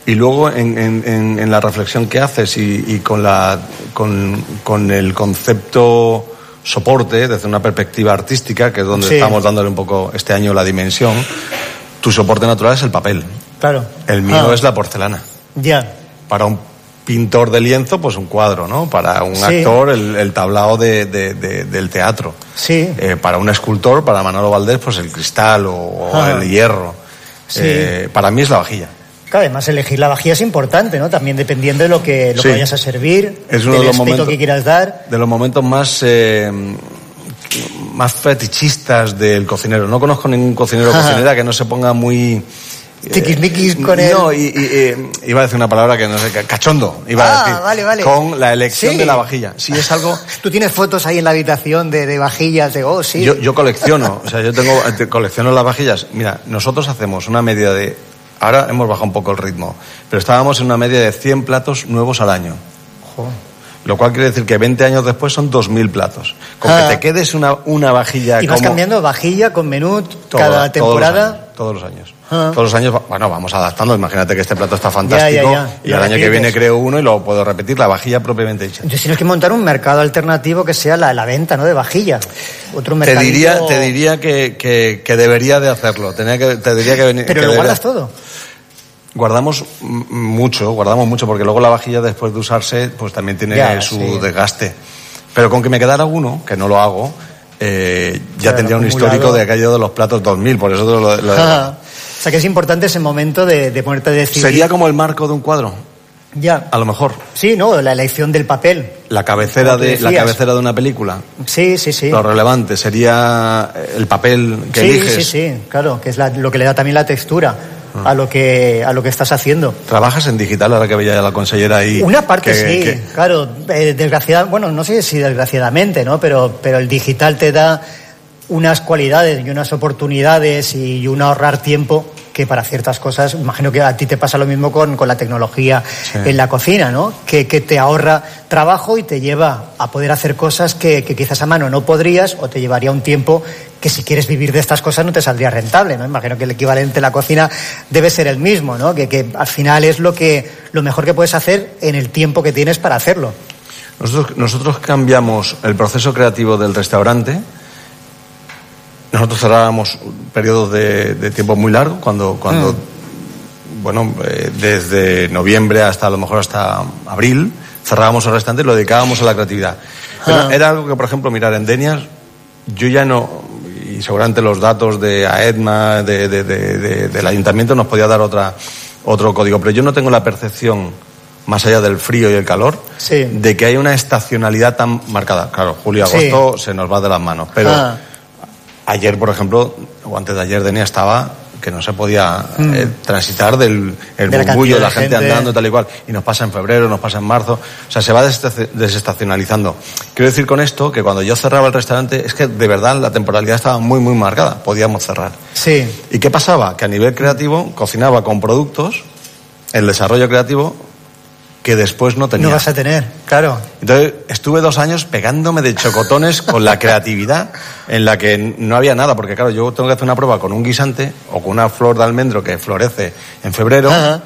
Y luego en la reflexión que haces y con el concepto soporte, desde una perspectiva artística, que es donde estamos dándole un poco este año la dimensión, tu soporte natural es el papel. Claro. El mío es la porcelana. Ya. Para un pintor de lienzo, pues un cuadro, ¿no? Para un actor, el tablao del teatro. Sí. Para un escultor, para Manolo Valdés, pues el cristal o el hierro. Sí. Para mí es la vajilla. Claro, además elegir la vajilla es importante, ¿no? También dependiendo de lo que vayas a servir, es uno del de los aspecto momentos que quieras dar. De los momentos más fetichistas del cocinero. No conozco ningún cocinero o cocinera que no se ponga muy... Tiquismiquis con él. No, iba a decir una palabra que no sé, cachondo, iba a decir. Vale. Con la elección de la vajilla. Sí, es algo... Tú tienes fotos ahí en la habitación de vajillas, sí. Yo colecciono, o sea, colecciono las vajillas. Mira, nosotros hacemos una media de... Ahora hemos bajado un poco el ritmo, pero estábamos en una media de 100 platos nuevos al año. Joder. Lo cual quiere decir que 20 años después son 2.000 platos. Con que te quedes una vajilla... Y vas cambiando vajilla con menú cada temporada. Todos los años. Todos los años, bueno, vamos adaptando. Imagínate que este plato está fantástico y el año que viene creo uno y lo puedo repetir, la vajilla propiamente dicha. Entonces tienes que montar un mercado alternativo que sea la venta, ¿no? De vajilla. Otro mercadillo... Te diría que debería de hacerlo. Te diría que venir... Pero lo guardas todo. Guardamos mucho porque luego la vajilla después de usarse pues también tiene su desgaste. Pero con que me quedara uno, que no lo hago, ya tendría un histórico de aquello de los platos 2000, por eso lo O sea que es importante ese momento de ponerte a decidir. Sería como el marco de un cuadro. Ya. A lo mejor. Sí, ¿no? La elección del papel. La cabecera de una película. Sí. Lo relevante sería el papel que eliges. Sí, claro, que es lo que le da también la textura a lo que estás haciendo. ¿Trabajas en digital ahora que veía la consellera ahí? Una parte claro, desgraciadamente, bueno, no sé si desgraciadamente, ¿no? Pero el digital te da unas cualidades y unas oportunidades y un ahorrar tiempo que para ciertas cosas, imagino que a ti te pasa lo mismo con la tecnología en la cocina, ¿no? Que te ahorra trabajo y te lleva a poder hacer cosas que quizás a mano no podrías, o te llevaría un tiempo que si quieres vivir de estas cosas no te saldría rentable, ¿no? Imagino que el equivalente de la cocina debe ser el mismo, ¿no? Que al final es lo mejor que puedes hacer en el tiempo que tienes para hacerlo. Nosotros cambiamos el proceso creativo del restaurante. Nosotros cerrábamos periodos de tiempo muy largo, cuando desde noviembre hasta a lo mejor hasta abril, cerrábamos el restaurante y lo dedicábamos a la creatividad. Pero era algo que, por ejemplo, mirar en Denias, yo ya no, y seguramente los datos de AEDMA, del ayuntamiento nos podía dar otro código, pero yo no tengo la percepción, más allá del frío y el calor, de que hay una estacionalidad tan marcada. Claro, julio y agosto se nos va de las manos, pero... Ayer, por ejemplo, o antes de ayer, Denia estaba que no se podía transitar del burbullo de la gente andando tal y cual. Y nos pasa en febrero, nos pasa en marzo. O sea, se va desestacionalizando. Quiero decir con esto que cuando yo cerraba el restaurante, es que de verdad la temporalidad estaba muy, muy marcada. Podíamos cerrar. Sí. ¿Y qué pasaba? Que a nivel creativo cocinaba con productos, el desarrollo creativo, que después no tenía. No vas a tener, claro. Entonces estuve 2 años pegándome de chocotones con la creatividad en la que no había nada, porque claro, yo tengo que hacer una prueba con un guisante o con una flor de almendro que florece en febrero. Ajá.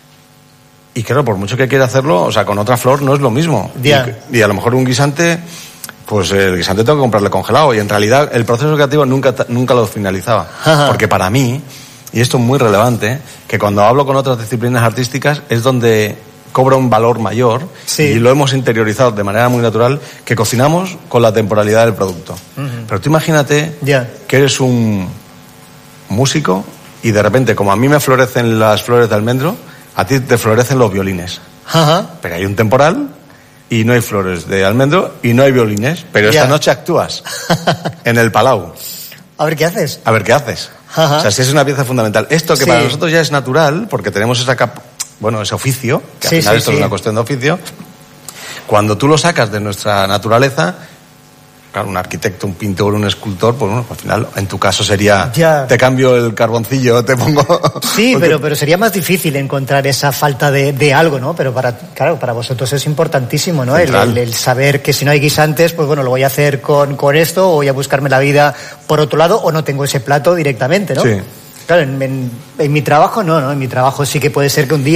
Y claro, por mucho que quiera hacerlo, o sea, con otra flor no es lo mismo. Y a lo mejor un guisante, pues el guisante tengo que comprarle congelado, y en realidad el proceso creativo nunca lo finalizaba. Ajá. Porque para mí, y esto es muy relevante, que cuando hablo con otras disciplinas artísticas es donde cobra un valor mayor, y lo hemos interiorizado de manera muy natural, que cocinamos con la temporalidad del producto. Pero tú imagínate que eres un músico y de repente, como a mí me florecen las flores de almendro, a ti te florecen los violines. Ajá. Pero hay un temporal y no hay flores de almendro y no hay violines, pero esta noche actúas en el Palau. A ver qué haces. Ajá. O sea, sí es una pieza fundamental. Esto que para nosotros ya es natural, porque tenemos ese oficio, que al final esto es una cuestión de oficio. Cuando tú lo sacas de nuestra naturaleza, claro, un arquitecto, un pintor, un escultor, pues bueno, al final, en tu caso sería, te cambio el carboncillo, te pongo... Sí, pero sería más difícil encontrar esa falta de algo, ¿no? Pero para vosotros es importantísimo, ¿no? El saber que si no hay guisantes, pues bueno, lo voy a hacer con esto, o voy a buscarme la vida por otro lado, o no tengo ese plato directamente, ¿no? Sí. Claro, en mi trabajo no, en mi trabajo sí que puede ser que un día